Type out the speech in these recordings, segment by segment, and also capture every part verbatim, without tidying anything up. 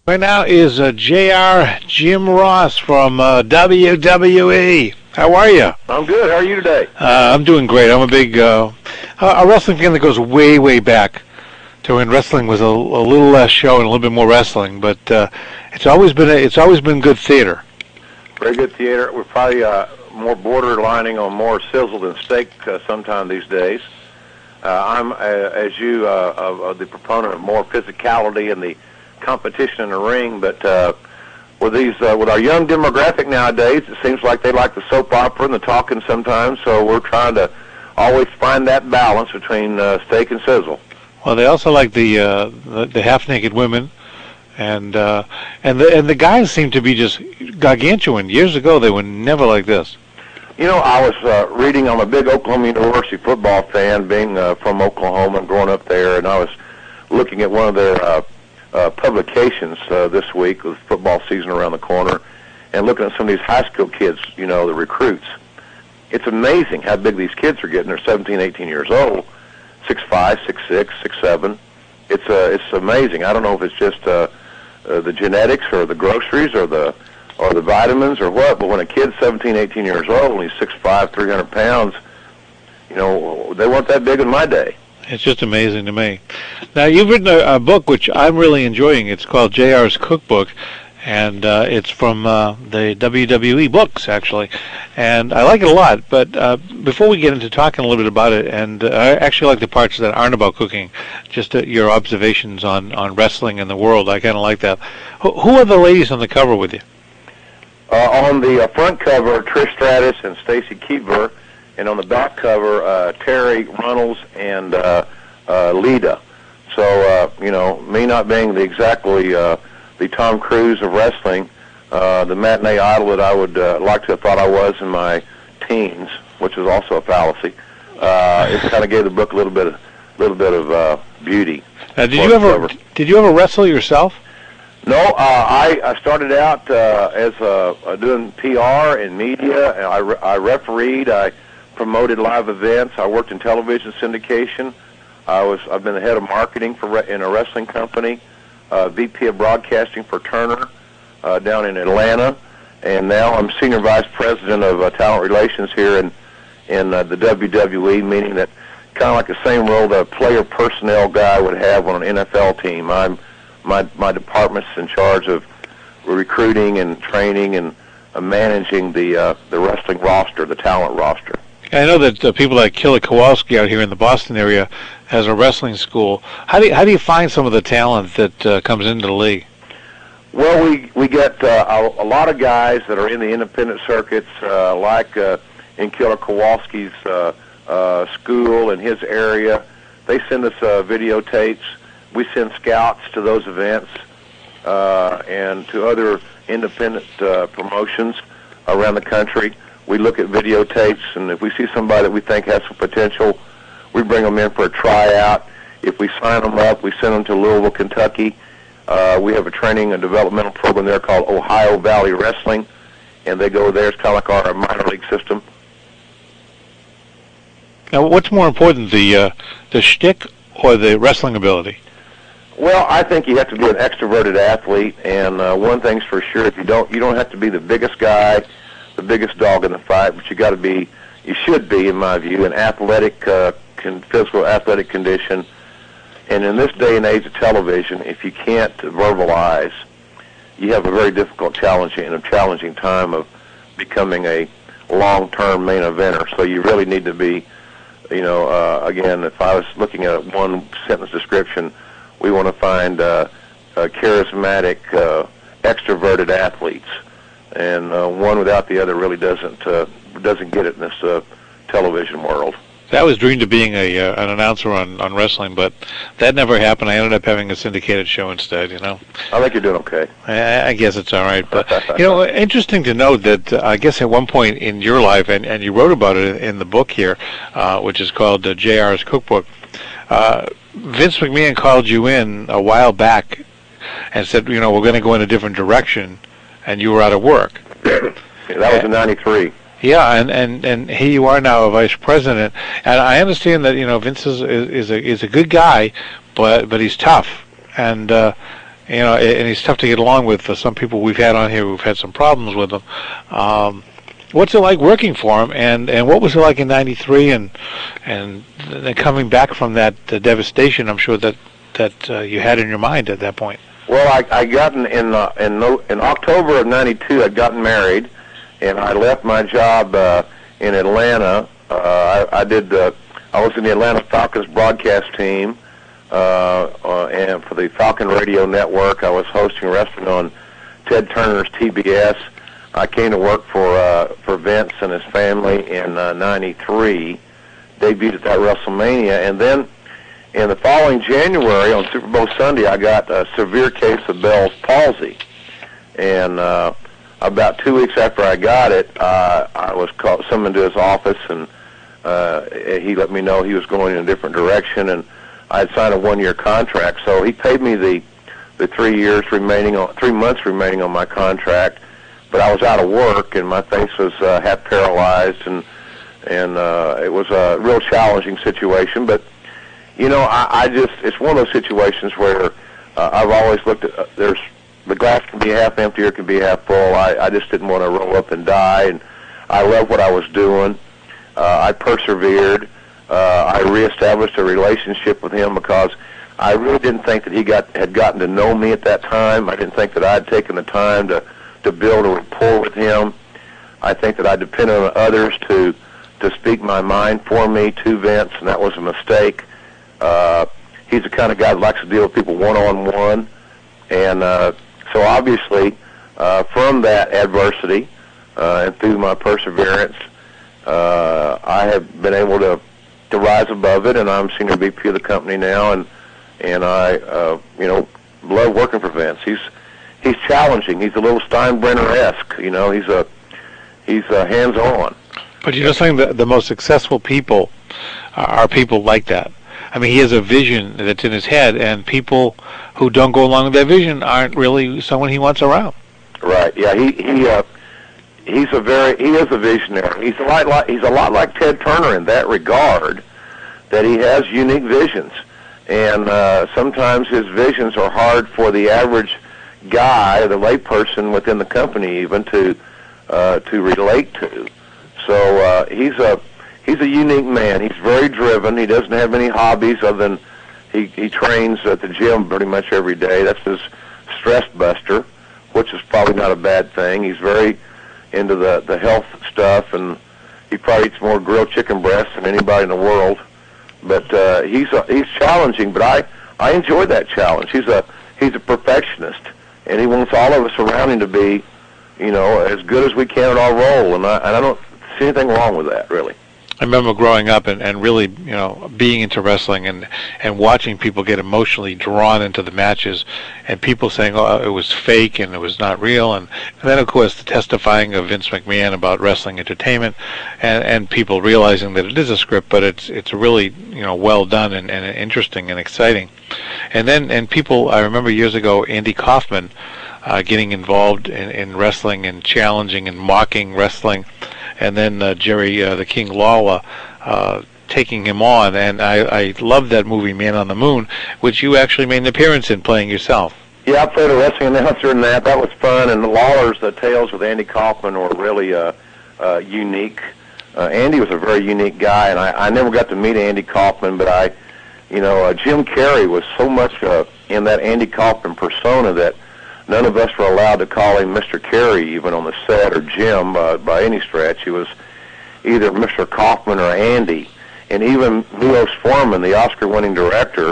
Right now is uh, J R Jim Ross from uh, W W E. How are you? I'm good. How are you today? Uh, I'm doing great. I'm a big uh, a wrestling fan that goes way, way back to when wrestling was a, a little less show and a little bit more wrestling. But uh, it's always been a, it's always been good theater. Very good theater. We're probably uh, more borderlining on more sizzle than steak uh, sometime these days. Uh, I'm, uh, as you, uh, of, of the proponent of more physicality and the competition in the ring, but uh, with these, uh, with our young demographic nowadays, it seems like they like the soap opera and the talking sometimes. So we're trying to always find that balance between uh, steak and sizzle. Well, they also like the uh, the, the half-naked women, and uh, and the and the guys seem to be just gargantuan. Years ago, they were never like this. You know, I was uh, reading. I'm a big Oklahoma University football fan, being uh, from Oklahoma and growing up there, and I was looking at one of their uh, uh, publications uh, this week with football season around the corner, and looking at some of these high school kids, you know, the recruits. It's amazing how big these kids are getting. They're seventeen, eighteen years old, six five, six six, six seven. It's uh, it's amazing. I don't know if it's just uh, uh, the genetics or the groceries or the or the vitamins or what, but when a kid's seventeen, eighteen years old and he's six five, three hundred pounds, you know, they weren't that big in my day. It's just amazing to me. Now, you've written a, a book which I'm really enjoying. It's called J R's Cookbook, and uh, it's from uh, the W W E books, actually. And I like it a lot, but uh, before we get into talking a little bit about it, and uh, I actually like the parts that aren't about cooking, just uh, your observations on, on wrestling and the world. I kind of like that. Who, who are the ladies on the cover with you? Uh, on the uh, front cover, Trish Stratus and Stacy Keibler, and on the back cover, uh, Terry Runnels and uh, uh, Lita. So, uh, you know, me not being the exactly uh, the Tom Cruise of wrestling, uh, the matinee idol that I would uh, like to have thought I was in my teens, which is also a fallacy, uh, it kind of gave the book a little bit of, little bit of uh, beauty. Now, did you ever cover. did you ever wrestle yourself? No, uh, I, I started out uh, as uh, uh, doing P R and media. And I, re- I refereed. I promoted live events. I worked in television syndication. I was I've been the head of marketing for re- in a wrestling company, uh, V P of broadcasting for Turner uh, down in Atlanta, and now I'm senior vice president of uh, talent relations here in in uh, the W W E, meaning that kind of like the same role that a player personnel guy would have on an N F L team. I'm my my department's in charge of recruiting and training and uh, managing the uh, the wrestling roster, the talent roster. I know that uh, people like Killer Kowalski out here in the Boston area has a wrestling school. How do you, how do you find some of the talent that uh, comes into the league? Well, we we get uh, a, a lot of guys that are in the independent circuits, uh, like uh, in Killer Kowalski's uh, uh, school in his area. They send us uh, videotapes. We send scouts to those events uh, and to other independent uh, promotions around the country. We look at videotapes, and if we see somebody that we think has some potential, we bring them in for a tryout. If we sign them up, we send them to Louisville, Kentucky. Uh, we have a training and developmental program there called Ohio Valley Wrestling, and they go there. It's kind of like our minor league system. Now, what's more important, the uh, the shtick or the wrestling ability? Well, I think you have to be an extroverted athlete, and uh, one thing's for sure: if you don't, you don't have to be the biggest guy, the biggest dog in the fight, but you got to be, you should be, in my view, an athletic, uh, con- physical athletic condition. And in this day and age of television, if you can't verbalize, you have a very difficult, challenging, and a challenging time of becoming a long-term main eventer. So you really need to be, you know, uh, again, if I was looking at a one-sentence description, we want to find uh, uh, charismatic, uh, extroverted athletes. And uh, one without the other really doesn't uh, doesn't get it in this uh, television world. I was dreamed of being a uh, an announcer on, on wrestling, but that never happened. I ended up having a syndicated show instead, you know. I think you're doing okay. I, I guess it's all right. But, you know, interesting to note that uh, I guess at one point in your life, and, and you wrote about it in the book here, uh, which is called uh, J R's Cookbook, uh, Vince McMahon called you in a while back and said, you know, we're going to go in a different direction, and you were out of work. Yeah, that was in ninety-three. Yeah, and, and, and here you are now, a vice president, and I understand that, you know, Vince is is a is a good guy, but but he's tough, and uh, you know, and he's tough to get along with. Uh, some people we've had on here who've had some problems with him. Um, what's it like working for him, and, and what was it like in ninety-three, and and then coming back from that uh, devastation? I'm sure that that uh, you had in your mind at that point. Well, I I got in in uh, in, no, in October of ninety-two. I'd gotten married, and I left my job uh, in Atlanta. Uh, I, I did. Uh, I was in the Atlanta Falcons broadcast team, uh, uh, and for the Falcon Radio Network, I was hosting wrestling on Ted Turner's T B S. I came to work for uh, for Vince and his family in uh, ninety-three. Debuted at that WrestleMania, and then in the following January on Super Bowl Sunday, I got a severe case of Bell's palsy, and uh, about two weeks after I got it, uh, I was called, summoned to his office, and uh, he let me know he was going in a different direction, and I had signed a one-year contract. So he paid me the the three years remaining on three months remaining on my contract, but I was out of work, and my face was uh, half paralyzed, and and uh, it was a real challenging situation, but. You know, I, I just, it's one of those situations where uh, I've always looked at, uh, there's, the glass can be half empty or it can be half full. I, I just didn't want to roll up and die, and I loved what I was doing. Uh, I persevered. Uh, I reestablished a relationship with him because I really didn't think that he got had gotten to know me at that time. I didn't think that I'd taken the time to, to build a rapport with him. I think that I depended on others to, to speak my mind for me to Vince, and that was a mistake. Uh, he's the kind of guy that likes to deal with people one-on-one, and uh, so obviously uh, from that adversity uh, and through my perseverance, uh, I have been able to, to rise above it, and I'm senior V P of the company now, and and I uh, you know love working for Vince. He's he's challenging. He's a little Steinbrenner-esque. You know, he's a he's a hands-on. But you're just saying that the most successful people are people like that. I mean, he has a vision that's in his head, and people who don't go along with that vision aren't really someone he wants around. Right. Yeah. He he uh, he's a very he is a visionary. He's a lot like he's a lot like Ted Turner in that regard, that he has unique visions, and uh, sometimes his visions are hard for the average guy, the layperson within the company, even to uh, to relate to. So uh, he's a He's a unique man. He's very driven. He doesn't have any hobbies other than he, he trains at the gym pretty much every day. That's his stress buster, which is probably not a bad thing. He's very into the, the health stuff, and he probably eats more grilled chicken breasts than anybody in the world. But uh, he's a, he's challenging, but I, I enjoy that challenge. He's a he's a perfectionist, and he wants all of us around him to be, you know, as good as we can at our role, and I, and I don't see anything wrong with that, really. I remember growing up and, and really, you know, being into wrestling and, and watching people get emotionally drawn into the matches, and people saying, oh, it was fake and it was not real. And, and then, of course, the testifying of Vince McMahon about wrestling entertainment, and, and people realizing that it is a script, but it's it's really, you know, well done and, and interesting and exciting. And then, and people, I remember years ago, Andy Kaufman uh, getting involved in, in wrestling and challenging and mocking wrestling. And then uh, Jerry uh, the King Lawler uh, taking him on, and I, I love that movie Man on the Moon, which you actually made an appearance in playing yourself. Yeah, I played a wrestling announcer in that. That was fun, and the Lawler's uh, tales with Andy Kaufman were really uh, uh, unique. Uh, Andy was a very unique guy, and I, I never got to meet Andy Kaufman, but I, you know, uh, Jim Carrey was so much uh, in that Andy Kaufman persona that none of us were allowed to call him Mister Carey, even on the set, or Jim uh, by any stretch. He was either Mister Kaufman or Andy. And even Milos Forman, the Oscar-winning director,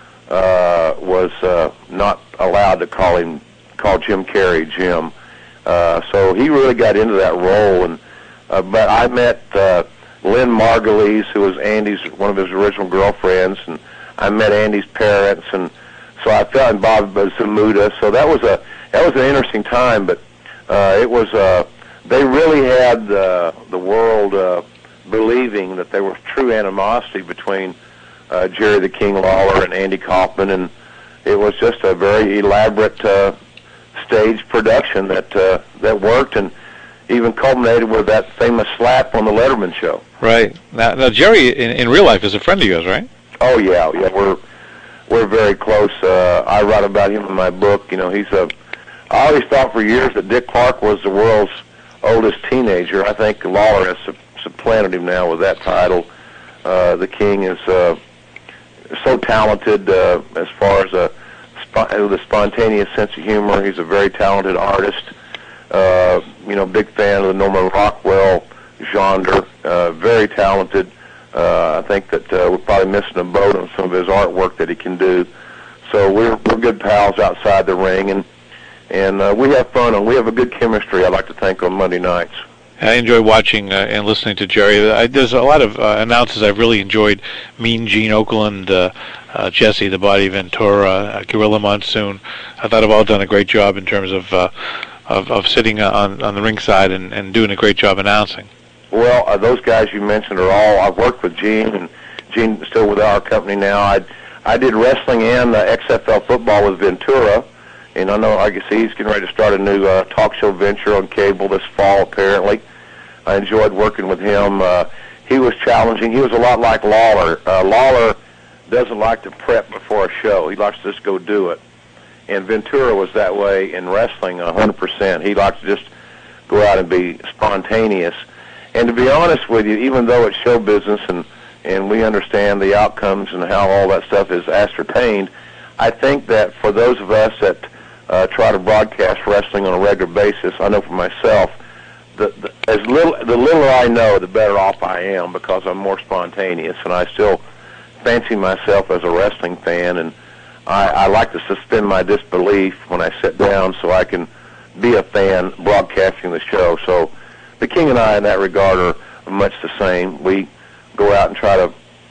uh, was uh, not allowed to call him, call Jim Carrey Jim. Uh, so he really got into that role. And uh, but I met uh, Lynn Margulies, who was Andy's one of his original girlfriends, and I met Andy's parents, and so I felt in Bob Zamuda. So that was a that was an interesting time, but uh, it was uh, they really had uh, the world uh, believing that there was true animosity between uh, Jerry the King Lawler and Andy Kaufman, and it was just a very elaborate uh, stage production that uh, that worked, and even culminated with that famous slap on the Letterman show. Right. Now, now Jerry in, in real life is a friend of yours, right? Oh yeah, yeah. We're we're very close. Uh, I write about him in my book. You know, he's a. I always thought for years that Dick Clark was the world's oldest teenager. I think Lawler has supplanted him now with that title. Uh, the King is uh, so talented uh, as far as a with a spontaneous sense of humor. He's a very talented artist. Uh, you know, big fan of the Norman Rockwell genre. Uh, very talented. Uh, I think that uh, we're probably missing a boat on some of his artwork that he can do. So we're we're good pals outside the ring, and and uh, we have fun, and we have a good chemistry, I'd like to think, on Monday nights. I enjoy watching uh, and listening to Jerry. I, there's a lot of uh, announcers I've really enjoyed. Mean Gene Okerlund, uh, uh, Jesse the Body Ventura, uh, Gorilla Monsoon. I thought have all done a great job in terms of uh, of, of sitting on on the ringside and, and doing a great job announcing. Well, uh, those guys you mentioned are all. I've worked with Gene, and Gene's still with our company now. I I did wrestling and uh, X F L football with Ventura. And I know, I guess he's getting ready to start a new uh, talk show venture on cable this fall, apparently. I enjoyed working with him. Uh, he was challenging. He was a lot like Lawler. Uh, Lawler doesn't like to prep before a show. He likes to just go do it. And Ventura was that way in wrestling one hundred percent. He likes to just go out and be spontaneous. And to be honest with you, even though it's show business and, and we understand the outcomes and how all that stuff is ascertained, I think that for those of us that Uh, try to broadcast wrestling on a regular basis, I know for myself, the, the, as little the littler I know, the better off I am, because I'm more spontaneous, and I still fancy myself as a wrestling fan, and I, I like to suspend my disbelief when I sit down so I can be a fan broadcasting the show. So the King and I, in that regard, are much the same. We go out and try to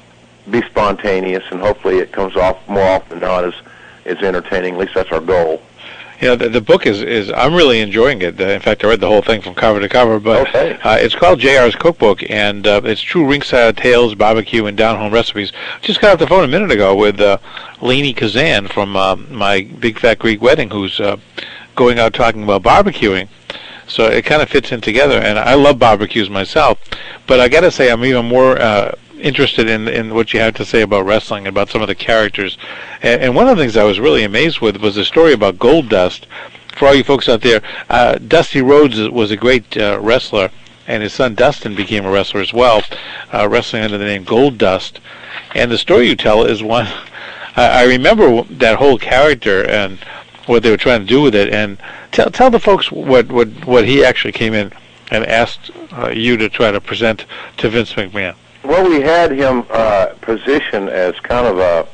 be spontaneous, and hopefully it comes off more often than not as, as entertaining. At least that's our goal. You know, the, the book is, is, I'm really enjoying it. Uh, in fact, I read the whole thing from cover to cover, but okay. uh, it's called J R's Cookbook, and uh, it's true ringside tales, barbecue, and down-home recipes. Just got off the phone a minute ago with uh, Lainey Kazan from uh, my Big Fat Greek Wedding, who's uh, going out talking about barbecuing. So it kind of fits in together, and I love barbecues myself, but I got to say I'm even more uh, interested in in what you had to say about wrestling, about some of the characters. And, and one of the things I was really amazed with was the story about Gold Dust. For all you folks out there, uh, Dusty Rhodes was a great uh, wrestler, and his son Dustin became a wrestler as well, uh, wrestling under the name Gold Dust. And the story you tell is one, I, I remember that whole character and what they were trying to do with it. And tell tell the folks what, what, what he actually came in and asked uh, you to try to present to Vince McMahon. Well, we had him uh, positioned as kind of a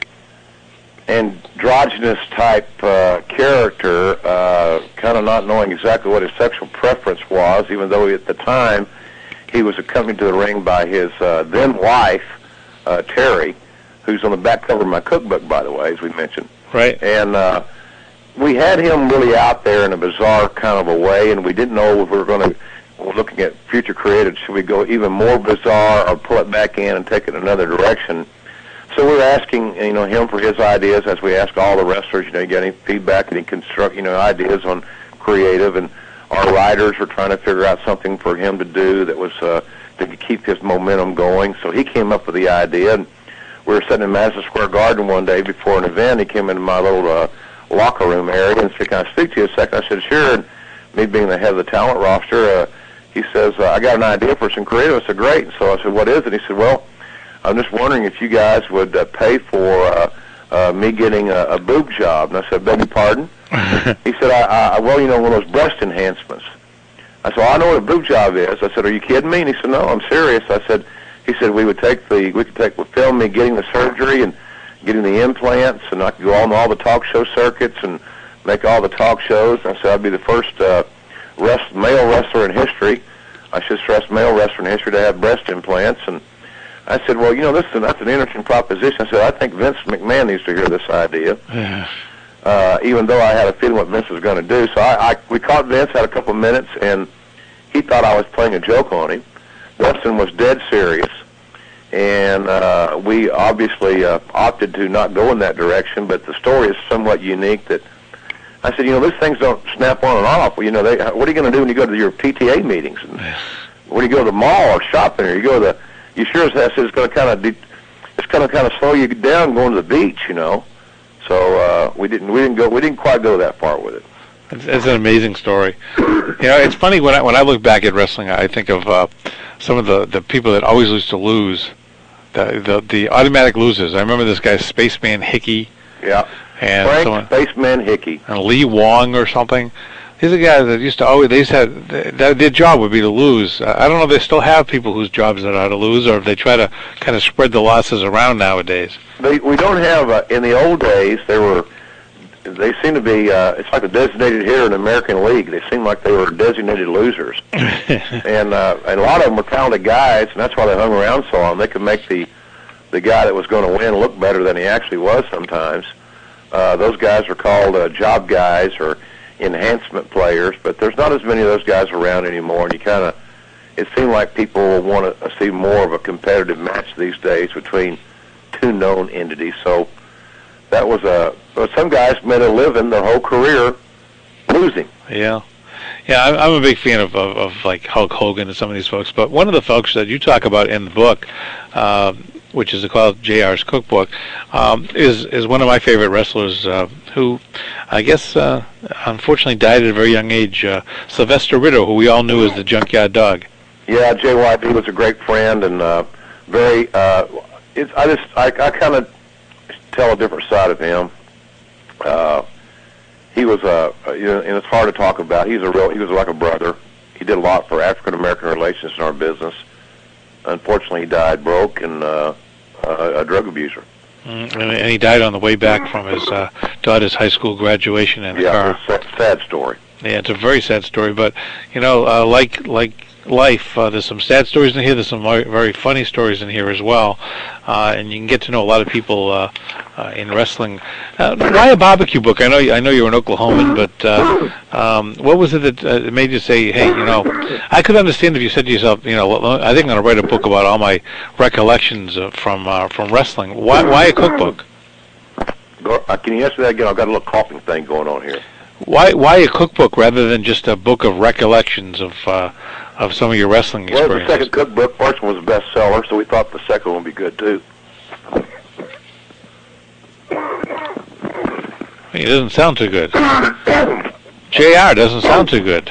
androgynous type uh, character, uh, kind of not knowing exactly what his sexual preference was, even though he, at the time he was accompanied to the ring by his uh, then wife, uh, Terry, who's on the back cover of my cookbook, by the way, as we mentioned. Right. And uh, we had him really out there in a bizarre kind of a way, and we didn't know if we were going to, looking at future creative, should we go even more bizarre or pull it back in and take it in another direction? So we were asking, you know, him for his ideas, as we ask all the wrestlers. You know, you got any feedback, any construct, you know, ideas on creative, and our writers were trying to figure out something for him to do that was uh, to keep his momentum going. So he came up with the idea, and we were sitting in Madison Square Garden one day before an event. He came into my little uh, locker room area and said, "Can I speak to you a second?" I said, "Sure." And me being the head of the talent roster, uh, he says, uh, "I got an idea for some creative." I said, "Great." And so I said, "What is it?" He said, "Well, I'm just wondering if you guys would uh, pay for uh, uh, me getting a, a boob job." And I said, "Beg your pardon?" He said, I, I, well, you know, one of those breast enhancements. I said, well, "I know what a boob job is." I said, "Are you kidding me?" And he said, "No, I'm serious." I said, he said, "We would take the, we could take, we'd film me getting the surgery and getting the implants, and I could go on all the talk show circuits and make all the talk shows." I said, "I'd be the first uh, rest, male wrestler in history. I should stress male wrestler in history to have breast implants." And I said, "Well, you know, this is, that's an interesting proposition." I said, "I think Vince McMahon needs to hear this idea." uh, even though I had a feeling what Vince was going to do. So I, I, we caught Vince, had a couple of minutes, and he thought I was playing a joke on him. Dustin was dead serious, and uh, we obviously uh, opted to not go in that direction, but the story is somewhat unique. That I said, "You know, these things don't snap on and off. Well, you know, they, what are you going to do when you go to your P T A meetings? And when you go to the mall or shopping, or you go to the, you sure as hell it's going to kind of, de- it's going to kind of slow you down going to the beach, you know. So uh, we didn't we didn't go we didn't quite go that far with it. It's, it's an amazing story. You know, it's funny when I when I look back at wrestling, I think of uh, some of the, the people that always used to lose, the, the the automatic losers. I remember this guy Spaceman Hickey. Yeah. And Frank someone, Spaceman Hickey. And Lee Wong or something. These are guys that used to always, they said their, their job would be to lose. I don't know if they still have people whose jobs that are to lose, or if they try to kind of spread the losses around nowadays. They, we don't have, uh, in the old days, there were, they seem to be, uh, it's like a designated hitter in the American League. They seem like they were designated losers. and, uh, and a lot of them were talented guys, and that's why they hung around so long. They could make the, the guy that was going to win look better than he actually was sometimes. Uh, those guys are called uh, job guys or enhancement players, but there's not as many of those guys around anymore, and you kind of, it seemed like people want to see more of a competitive match these days between two known entities. So that was a, well, some guys made a living their whole career losing. Yeah. Yeah, I'm, I'm a big fan of, of, of like Hulk Hogan and some of these folks, but one of the folks that you talk about in the book, um, which is called J R's Cookbook, um, is is one of my favorite wrestlers uh, who, I guess, uh, unfortunately died at a very young age, uh, Sylvester Ritter, who we all knew as the Junkyard Dog. Yeah, J Y D was a great friend and uh, very, uh, it's, I just, I, I kind of tell a different side of him. Uh, he was, uh, you know, and it's hard to talk about. He's a real, he was like a brother. He did a lot for African-American relations in our business. Unfortunately, he died broke and uh, uh, a drug abuser. Mm, and he died on the way back from his uh, daughter's high school graduation in the yeah, car. Yeah, it's a sad story. Yeah, it's a very sad story, but, you know, uh, like like life, uh, there's some sad stories in here, there's some very, very funny stories in here as well, uh, and you can get to know a lot of people uh, uh, in wrestling. Uh, why a barbecue book? I know I know you're an Oklahoman, but uh, um, what was it that uh, made you say, hey, you know, I could understand if you said to yourself, you know, I think I'm going to write a book about all my recollections uh, from uh, from wrestling. Why, why a cookbook? Go, uh, can you answer that again? I've got a little coughing thing going on here. Why why a cookbook rather than just a book of recollections of uh, of some of your wrestling experiences? Well, the second cookbook, first one was a bestseller, so we thought the second one would be good too. It doesn't sound too good. J R doesn't sound too good.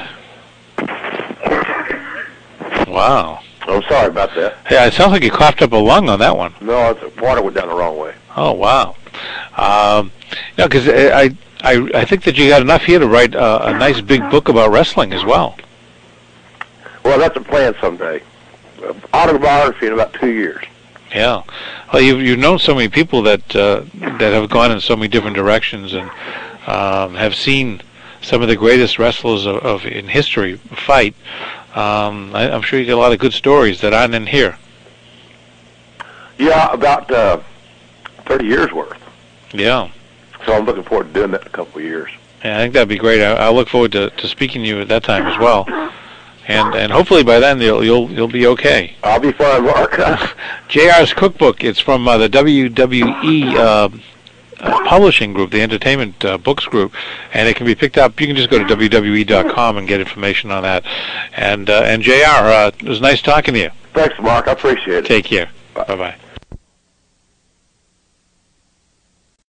Wow. I'm sorry about that. Yeah, it sounds like you coughed up a lung on that one. No, it's, water went down the wrong way. Oh, wow. Um, no, because I, I, I think that you got enough here to write a, a nice big book about wrestling as well. Well, that's a plan someday. Autobiography in about two years. Yeah. Well, you've, you've known so many people that uh, that have gone in so many different directions and um, have seen some of the greatest wrestlers of, of in history fight. Um, I, I'm sure you get a lot of good stories that aren't in here. Yeah, about uh, thirty years worth. Yeah. So I'm looking forward to doing that in a couple of years. Yeah, I think that'd be great. I, I look forward to, to speaking to you at that time as well. And and hopefully by then you'll you'll you'll be okay. I'll be fine, Mark. J R's Cookbook. It's from uh, the W W E uh, uh, Publishing Group, the Entertainment uh, Books Group, and it can be picked up. You can just go to W W E dot com and get information on that. And uh, and J R, uh, it was nice talking to you. Thanks, Mark. I appreciate it. Take care. Bye bye.